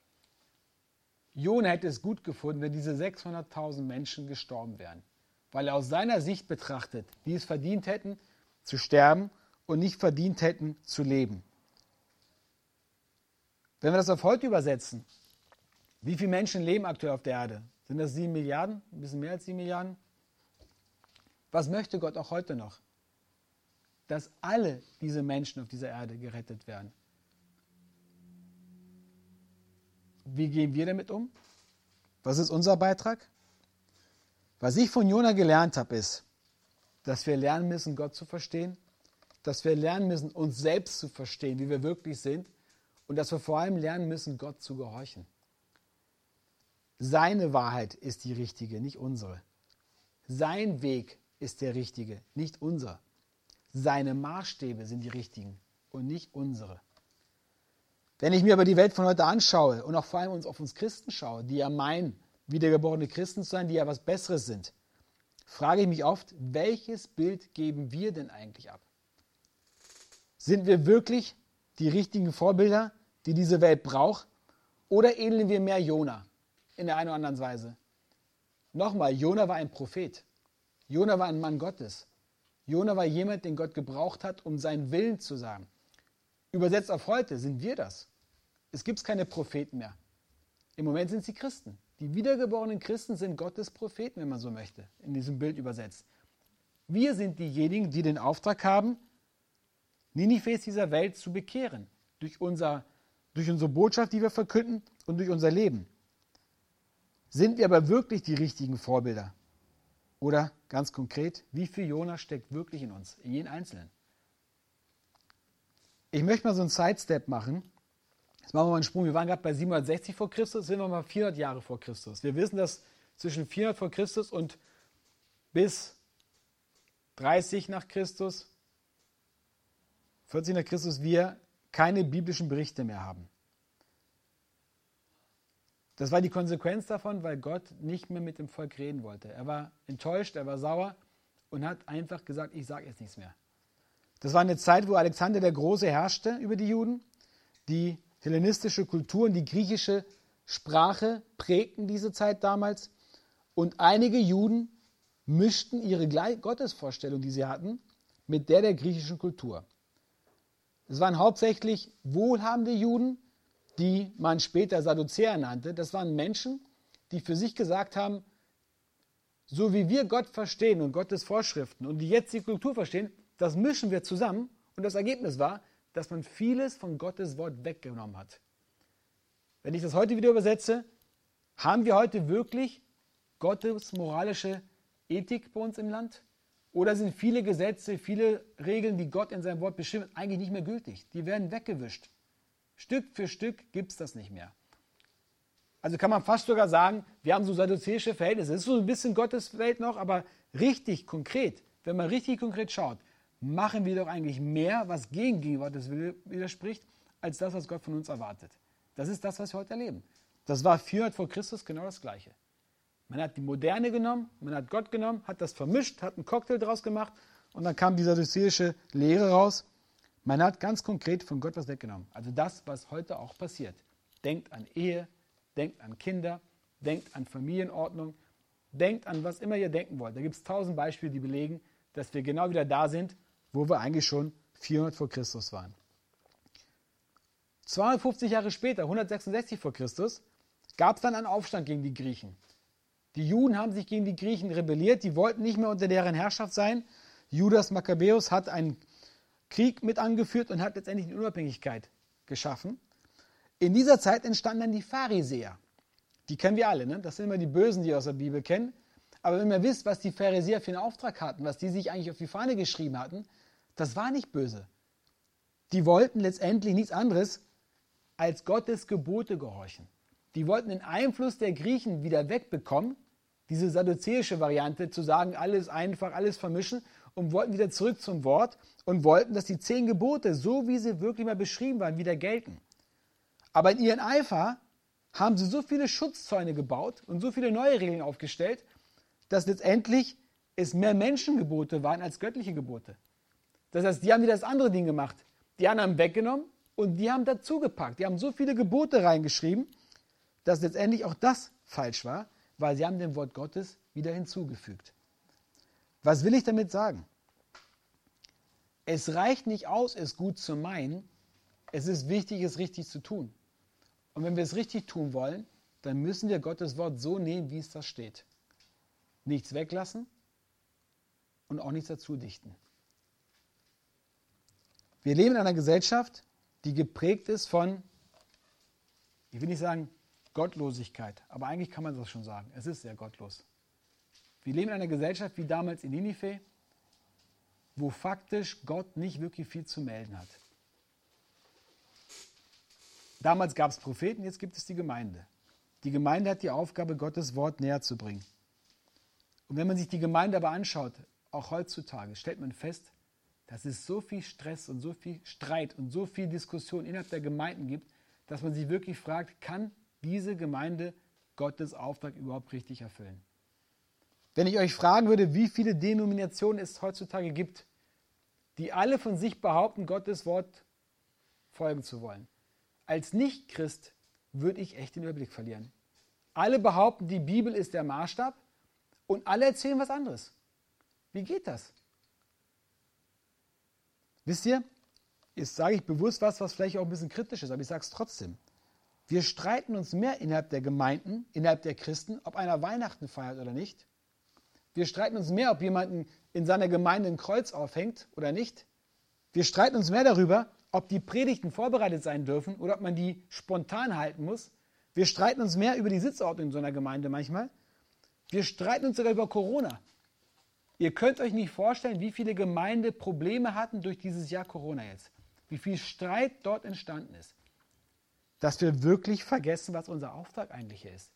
Jona hätte es gut gefunden, wenn diese sechshunderttausend Menschen gestorben wären, weil er aus seiner Sicht betrachtet, die es verdient hätten, zu sterben und nicht verdient hätten, zu leben. Wenn wir das auf heute übersetzen, wie viele Menschen leben aktuell auf der Erde? Sind das sieben Milliarden? Ein bisschen mehr als sieben Milliarden? Was möchte Gott auch heute noch? Dass alle diese Menschen auf dieser Erde gerettet werden. Wie gehen wir damit um? Was ist unser Beitrag? Was ich von Jona gelernt habe, ist, dass wir lernen müssen, Gott zu verstehen, dass wir lernen müssen, uns selbst zu verstehen, wie wir wirklich sind, und dass wir vor allem lernen müssen, Gott zu gehorchen. Seine Wahrheit ist die richtige, nicht unsere. Sein Weg ist der richtige, nicht unser. Seine Maßstäbe sind die richtigen und nicht unsere. Wenn ich mir aber die Welt von heute anschaue und auch vor allem uns auf uns Christen schaue, die ja meinen, wiedergeborene Christen zu sein, die ja was Besseres sind, frage ich mich oft, welches Bild geben wir denn eigentlich ab? Sind wir wirklich die richtigen Vorbilder, die diese Welt braucht, oder ähneln wir mehr Jona in der einen oder anderen Weise? Nochmal, Jona war ein Prophet. Jona war ein Mann Gottes. Jona war jemand, den Gott gebraucht hat, um seinen Willen zu sagen. Übersetzt auf heute sind wir das. Es gibt keine Propheten mehr. Im Moment sind sie Christen. Die wiedergeborenen Christen sind Gottes Propheten, wenn man so möchte, in diesem Bild übersetzt. Wir sind diejenigen, die den Auftrag haben, Ninives dieser Welt zu bekehren. Durch, unser, durch unsere Botschaft, die wir verkünden und durch unser Leben. Sind wir aber wirklich die richtigen Vorbilder? Oder ganz konkret, wie viel Jona steckt wirklich in uns, in jeden Einzelnen? Ich möchte mal so einen Sidestep machen. Jetzt machen wir mal einen Sprung. Wir waren gerade bei siebenhundertsechzig vor Christus, sind wir mal vierhundert Jahre vor Christus. Wir wissen, dass zwischen vierhundert vor Christus und bis dreißig nach Christus, vierzig nach Christus, wir keine biblischen Berichte mehr haben. Das war die Konsequenz davon, weil Gott nicht mehr mit dem Volk reden wollte. Er war enttäuscht, er war sauer und hat einfach gesagt, ich sage jetzt nichts mehr. Das war eine Zeit, wo Alexander der Große herrschte über die Juden. Die hellenistische Kultur und die griechische Sprache prägten diese Zeit damals. Und einige Juden mischten ihre Gottesvorstellung, die sie hatten, mit der der griechischen Kultur. Es waren hauptsächlich wohlhabende Juden, die man später Sadduzäer nannte. Das waren Menschen, die für sich gesagt haben, so wie wir Gott verstehen und Gottes Vorschriften und die jetzige Kultur verstehen, das mischen wir zusammen. Und das Ergebnis war, dass man vieles von Gottes Wort weggenommen hat. Wenn ich das heute wieder übersetze, haben wir heute wirklich Gottes moralische Ethik bei uns im Land? Oder sind viele Gesetze, viele Regeln, die Gott in seinem Wort bestimmt, eigentlich nicht mehr gültig? Die werden weggewischt. Stück für Stück gibt es das nicht mehr. Also kann man fast sogar sagen, wir haben so sadduzäische Verhältnisse. Es ist so ein bisschen Gottes Welt noch, aber richtig konkret, wenn man richtig konkret schaut, machen wir doch eigentlich mehr, was gegen Gottes Wille widerspricht, als das, was Gott von uns erwartet. Das ist das, was wir heute erleben. Das war vierhundert vor Christus genau das Gleiche. Man hat die Moderne genommen, man hat Gott genommen, hat das vermischt, hat einen Cocktail draus gemacht und dann kam die sadduzäische Lehre raus. Man hat ganz konkret von Gott was weggenommen. Also das, was heute auch passiert. Denkt an Ehe, denkt an Kinder, denkt an Familienordnung, denkt an was immer ihr denken wollt. Da gibt es tausend Beispiele, die belegen, dass wir genau wieder da sind, wo wir eigentlich schon vierhundert vor Christus waren. zweihundertfünfzig Jahre später, hundertsechsundsechzig vor Christus, gab es dann einen Aufstand gegen die Griechen. Die Juden haben sich gegen die Griechen rebelliert, die wollten nicht mehr unter deren Herrschaft sein. Judas Makkabäus hat einen Krieg mit angeführt und hat letztendlich die Unabhängigkeit geschaffen. In dieser Zeit entstanden dann die Pharisäer. Die kennen wir alle, ne? Das sind immer die Bösen, die ihr aus der Bibel kennen. Aber wenn ihr wisst, was die Pharisäer für einen Auftrag hatten, was die sich eigentlich auf die Fahne geschrieben hatten, das war nicht böse. Die wollten letztendlich nichts anderes als Gottes Gebote gehorchen. Die wollten den Einfluss der Griechen wieder wegbekommen, diese sadduzäische Variante, zu sagen, alles einfach, alles vermischen, und wollten wieder zurück zum Wort und wollten, dass die zehn Gebote, so wie sie wirklich mal beschrieben waren, wieder gelten. Aber in ihren Eifer haben sie so viele Schutzzäune gebaut und so viele neue Regeln aufgestellt, dass letztendlich es mehr Menschengebote waren als göttliche Gebote. Das heißt, die haben wieder das andere Ding gemacht. Die anderen haben weggenommen und die haben dazugepackt. Die haben so viele Gebote reingeschrieben, dass letztendlich auch das falsch war, weil sie haben dem Wort Gottes wieder hinzugefügt. Was will ich damit sagen? Es reicht nicht aus, es gut zu meinen. Es ist wichtig, es richtig zu tun. Und wenn wir es richtig tun wollen, dann müssen wir Gottes Wort so nehmen, wie es da steht. Nichts weglassen und auch nichts dazu dichten. Wir leben in einer Gesellschaft, die geprägt ist von, ich will nicht sagen Gottlosigkeit, aber eigentlich kann man das schon sagen. Es ist sehr gottlos. Wir leben in einer Gesellschaft wie damals in Ninive, wo faktisch Gott nicht wirklich viel zu melden hat. Damals gab es Propheten, jetzt gibt es die Gemeinde. Die Gemeinde hat die Aufgabe, Gottes Wort näher zu bringen. Und wenn man sich die Gemeinde aber anschaut, auch heutzutage, stellt man fest, dass es so viel Stress und so viel Streit und so viel Diskussion innerhalb der Gemeinden gibt, dass man sich wirklich fragt, kann diese Gemeinde Gottes Auftrag überhaupt richtig erfüllen? Wenn ich euch fragen würde, wie viele Denominationen es heutzutage gibt, die alle von sich behaupten, Gottes Wort folgen zu wollen. Als Nicht-Christ würde ich echt den Überblick verlieren. Alle behaupten, die Bibel ist der Maßstab und alle erzählen was anderes. Wie geht das? Wisst ihr, jetzt sage ich bewusst was, was vielleicht auch ein bisschen kritisch ist, aber ich sage es trotzdem. Wir streiten uns mehr innerhalb der Gemeinden, innerhalb der Christen, ob einer Weihnachten feiert oder nicht. Wir streiten uns mehr, ob jemand in seiner Gemeinde ein Kreuz aufhängt oder nicht. Wir streiten uns mehr darüber, ob die Predigten vorbereitet sein dürfen oder ob man die spontan halten muss. Wir streiten uns mehr über die Sitzordnung in so einer Gemeinde manchmal. Wir streiten uns sogar über Corona. Ihr könnt euch nicht vorstellen, wie viele Gemeinden Probleme hatten durch dieses Jahr Corona jetzt. Wie viel Streit dort entstanden ist. Dass wir wirklich vergessen, was unser Auftrag eigentlich ist.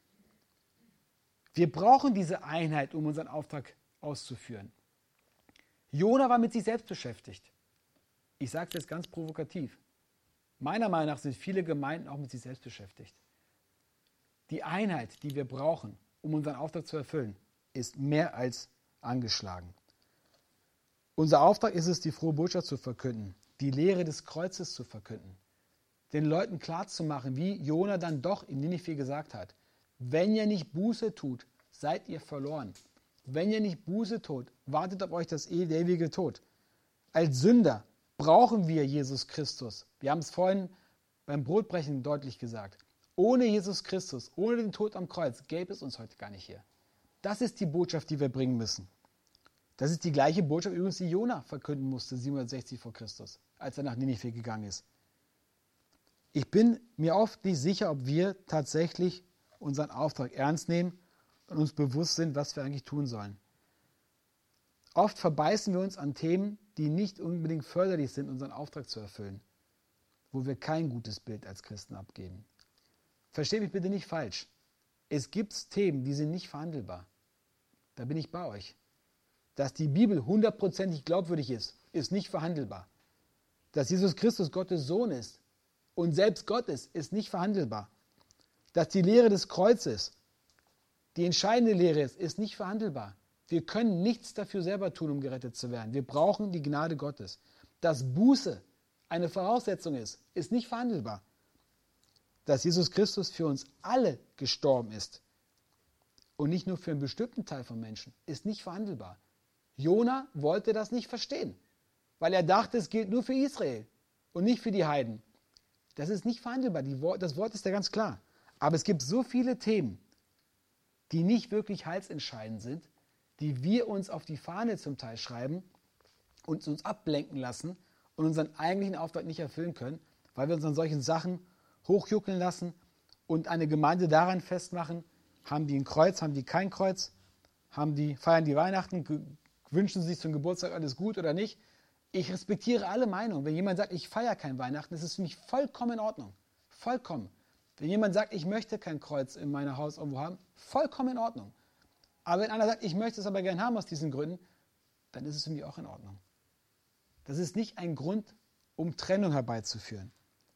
Wir brauchen diese Einheit, um unseren Auftrag auszuführen. Jona war mit sich selbst beschäftigt. Ich sage es jetzt ganz provokativ. Meiner Meinung nach sind viele Gemeinden auch mit sich selbst beschäftigt. Die Einheit, die wir brauchen, um unseren Auftrag zu erfüllen, ist mehr als angeschlagen. Unser Auftrag ist es, die frohe Botschaft zu verkünden, die Lehre des Kreuzes zu verkünden, den Leuten klarzumachen, wie Jona dann doch in Ninive gesagt hat: Wenn ihr nicht Buße tut, seid ihr verloren. Wenn ihr nicht Buße tut, wartet auf euch das ewige Tod. Als Sünder brauchen wir Jesus Christus. Wir haben es vorhin beim Brotbrechen deutlich gesagt. Ohne Jesus Christus, ohne den Tod am Kreuz, gäbe es uns heute gar nicht hier. Das ist die Botschaft, die wir bringen müssen. Das ist die gleiche Botschaft übrigens, die Jona verkünden musste, siebenhundertsechzig vor Christus, als er nach Ninive gegangen ist. Ich bin mir oft nicht sicher, ob wir tatsächlich unseren Auftrag ernst nehmen und uns bewusst sind, was wir eigentlich tun sollen. Oft verbeißen wir uns an Themen, die nicht unbedingt förderlich sind, unseren Auftrag zu erfüllen, wo wir kein gutes Bild als Christen abgeben. Versteht mich bitte nicht falsch. Es gibt Themen, die sind nicht verhandelbar. Da bin ich bei euch. Dass die Bibel hundertprozentig glaubwürdig ist, ist nicht verhandelbar. Dass Jesus Christus Gottes Sohn ist und selbst Gott ist, ist nicht verhandelbar. Dass die Lehre des Kreuzes die entscheidende Lehre ist, ist nicht verhandelbar. Wir können nichts dafür selber tun, um gerettet zu werden. Wir brauchen die Gnade Gottes. Dass Buße eine Voraussetzung ist, ist nicht verhandelbar. Dass Jesus Christus für uns alle gestorben ist und nicht nur für einen bestimmten Teil von Menschen, ist nicht verhandelbar. Jona wollte das nicht verstehen, weil er dachte, es gilt nur für Israel und nicht für die Heiden. Das ist nicht verhandelbar. Die Wort, das Wort ist ja ganz klar. Aber es gibt so viele Themen, die nicht wirklich heilsentscheidend sind, die wir uns auf die Fahne zum Teil schreiben und uns ablenken lassen und unseren eigentlichen Auftrag nicht erfüllen können, weil wir uns an solchen Sachen hochjuckeln lassen und eine Gemeinde daran festmachen, haben die ein Kreuz, haben die kein Kreuz, haben die, feiern die Weihnachten, wünschen sie sich zum Geburtstag alles gut oder nicht. Ich respektiere alle Meinungen. Wenn jemand sagt, ich feiere kein Weihnachten, das ist für mich vollkommen in Ordnung. Vollkommen. Wenn jemand sagt, ich möchte kein Kreuz in meinem Haus irgendwo haben, vollkommen in Ordnung. Aber wenn einer sagt, ich möchte es aber gern haben aus diesen Gründen, dann ist es für mich auch in Ordnung. Das ist nicht ein Grund, um Trennung herbeizuführen.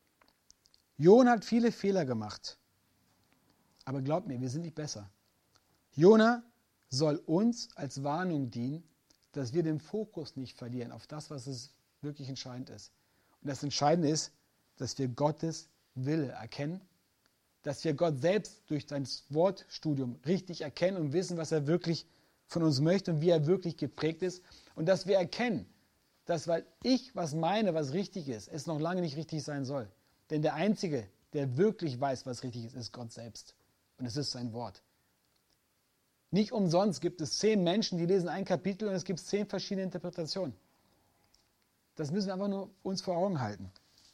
Jona hat viele Fehler gemacht. Aber glaubt mir, wir sind nicht besser. Jona soll uns als Warnung dienen, dass wir den Fokus nicht verlieren auf das, was es wirklich entscheidend ist. Und das Entscheidende ist, dass wir Gottes Wille erkennen, dass wir Gott selbst durch sein Wortstudium richtig erkennen und wissen, was er wirklich von uns möchte und wie er wirklich geprägt ist. Und dass wir erkennen, dass, weil ich was meine, was richtig ist, es noch lange nicht richtig sein soll. Denn der Einzige, der wirklich weiß, was richtig ist, ist Gott selbst. Und es ist sein Wort. Nicht umsonst gibt es zehn Menschen, die lesen ein Kapitel und es gibt zehn verschiedene Interpretationen. Das müssen wir einfach nur uns vor Augen halten.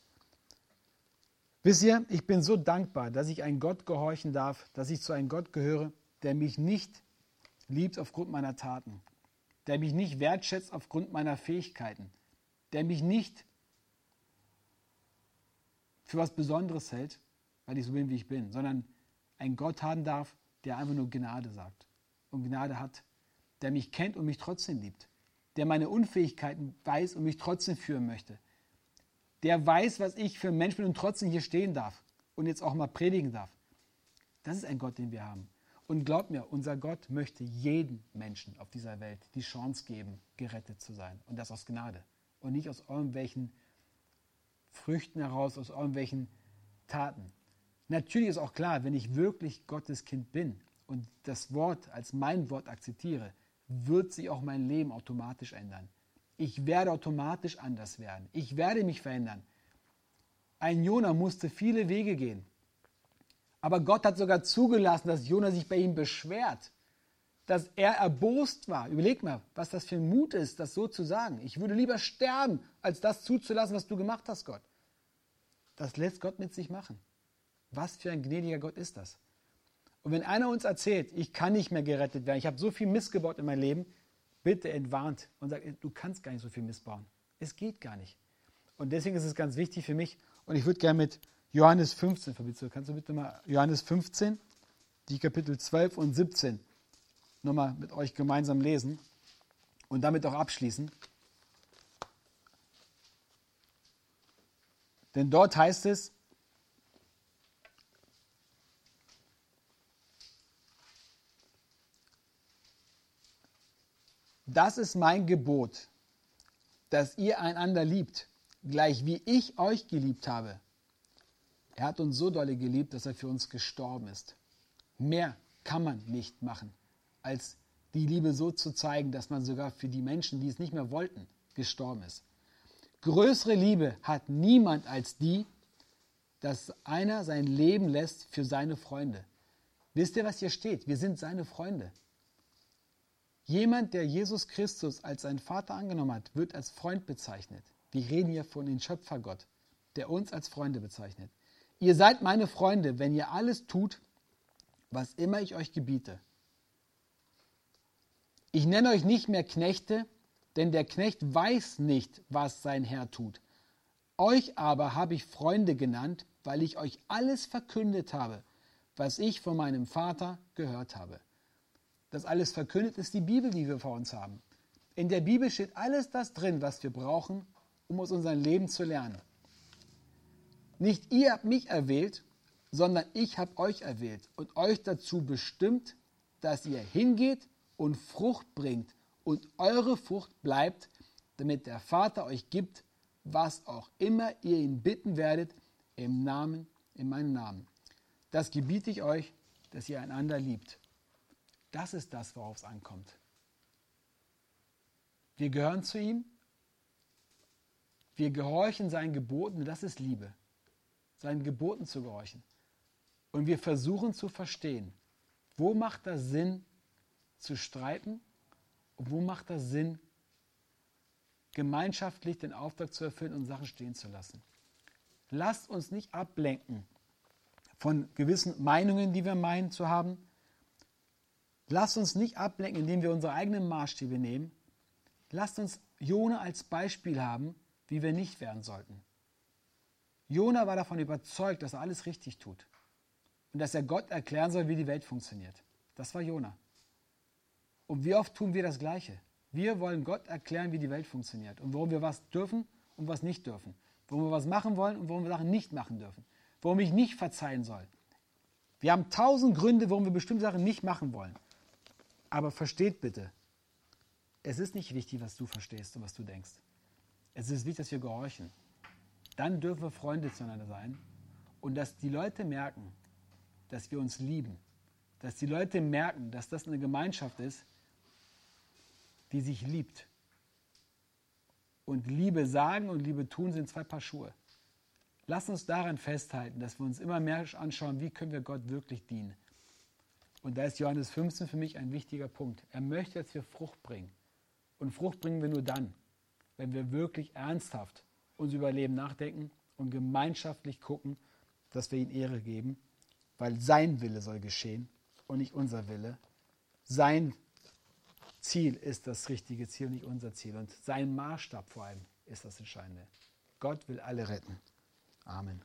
Wisst ihr, ich bin so dankbar, dass ich einem Gott gehorchen darf, dass ich zu einem Gott gehöre, der mich nicht liebt aufgrund meiner Taten, der mich nicht wertschätzt aufgrund meiner Fähigkeiten, der mich nicht für was Besonderes hält, weil ich so bin, wie ich bin, sondern einen Gott haben darf, der einfach nur Gnade sagt und Gnade hat, der mich kennt und mich trotzdem liebt, der meine Unfähigkeiten weiß und mich trotzdem führen möchte, der weiß, was ich für ein Mensch bin und trotzdem hier stehen darf und jetzt auch mal predigen darf. Das ist ein Gott, den wir haben. Und glaubt mir, unser Gott möchte jedem Menschen auf dieser Welt die Chance geben, gerettet zu sein. Und das aus Gnade. Und nicht aus irgendwelchen Früchten heraus, aus irgendwelchen Taten. Natürlich ist auch klar, wenn ich wirklich Gottes Kind bin und das Wort als mein Wort akzeptiere, wird sich auch mein Leben automatisch ändern. Ich werde automatisch anders werden. Ich werde mich verändern. Ein Jona musste viele Wege gehen. Aber Gott hat sogar zugelassen, dass Jona sich bei ihm beschwert, dass er erbost war. Überleg mal, was das für ein Mut ist, das so zu sagen. Ich würde lieber sterben, als das zuzulassen, was du gemacht hast, Gott. Das lässt Gott mit sich machen. Was für ein gnädiger Gott ist das? Und wenn einer uns erzählt, ich kann nicht mehr gerettet werden, ich habe so viel Mist gebaut in meinem Leben, bitte entwarnt und sagt, du kannst gar nicht so viel Mist bauen. Es geht gar nicht. Und deswegen ist es ganz wichtig für mich, und ich würde gerne mit Johannes fünfzehn verbinden. Kannst du bitte mal Johannes fünfzehn, die Kapitel zwölf und siebzehn, nochmal mit euch gemeinsam lesen und damit auch abschließen. Denn dort heißt es, das ist mein Gebot, dass ihr einander liebt, gleich wie ich euch geliebt habe. Er hat uns so dolle geliebt, dass er für uns gestorben ist. Mehr kann man nicht machen, als die Liebe so zu zeigen, dass man sogar für die Menschen, die es nicht mehr wollten, gestorben ist. Größere Liebe hat niemand als die, dass einer sein Leben lässt für seine Freunde. Wisst ihr, was hier steht? Wir sind seine Freunde. Jemand, der Jesus Christus als seinen Vater angenommen hat, wird als Freund bezeichnet. Wir reden hier von dem Schöpfergott, der uns als Freunde bezeichnet. Ihr seid meine Freunde, wenn ihr alles tut, was immer ich euch gebiete. Ich nenne euch nicht mehr Knechte, denn der Knecht weiß nicht, was sein Herr tut. Euch aber habe ich Freunde genannt, weil ich euch alles verkündet habe, was ich von meinem Vater gehört habe. Das alles verkündet ist die Bibel, die wir vor uns haben. In der Bibel steht alles das drin, was wir brauchen, um aus unserem Leben zu lernen. Nicht ihr habt mich erwählt, sondern ich habe euch erwählt und euch dazu bestimmt, dass ihr hingeht und Frucht bringt und eure Frucht bleibt, damit der Vater euch gibt, was auch immer ihr ihn bitten werdet, im Namen, in meinem Namen. Das gebiete ich euch, dass ihr einander liebt. Das ist das, worauf es ankommt. Wir gehören zu ihm, wir gehorchen seinen Geboten, das ist Liebe, seinen Geboten zu gehorchen. Und wir versuchen zu verstehen, wo macht das Sinn zu streiten und wo macht das Sinn, gemeinschaftlich den Auftrag zu erfüllen und Sachen stehen zu lassen. Lasst uns nicht ablenken von gewissen Meinungen, die wir meinen zu haben. Lasst uns nicht ablenken, indem wir unsere eigenen Maßstäbe nehmen. Lasst uns Jona als Beispiel haben, wie wir nicht werden sollten. Jona war davon überzeugt, dass er alles richtig tut und dass er Gott erklären soll, wie die Welt funktioniert. Das war Jona. Und wie oft tun wir das Gleiche? Wir wollen Gott erklären, wie die Welt funktioniert und warum wir was dürfen und was nicht dürfen. Warum wir was machen wollen und warum wir Sachen nicht machen dürfen. Warum ich nicht verzeihen soll. Wir haben tausend Gründe, warum wir bestimmte Sachen nicht machen wollen. Aber versteht bitte, es ist nicht wichtig, was du verstehst und was du denkst. Es ist wichtig, dass wir gehorchen. Dann dürfen wir Freunde zueinander sein und dass die Leute merken, dass wir uns lieben. Dass die Leute merken, dass das eine Gemeinschaft ist, die sich liebt. Und Liebe sagen und Liebe tun sind zwei Paar Schuhe. Lass uns daran festhalten, dass wir uns immer mehr anschauen, wie können wir Gott wirklich dienen. Und da ist Johannes fünfzehn für mich ein wichtiger Punkt. Er möchte, dass wir Frucht bringen. Und Frucht bringen wir nur dann, wenn wir wirklich ernsthaft uns über Leben nachdenken und gemeinschaftlich gucken, dass wir ihm Ehre geben, weil sein Wille soll geschehen und nicht unser Wille. Sein Ziel ist das richtige Ziel und nicht unser Ziel. Und sein Maßstab vor allem ist das Entscheidende. Gott will alle retten. Amen.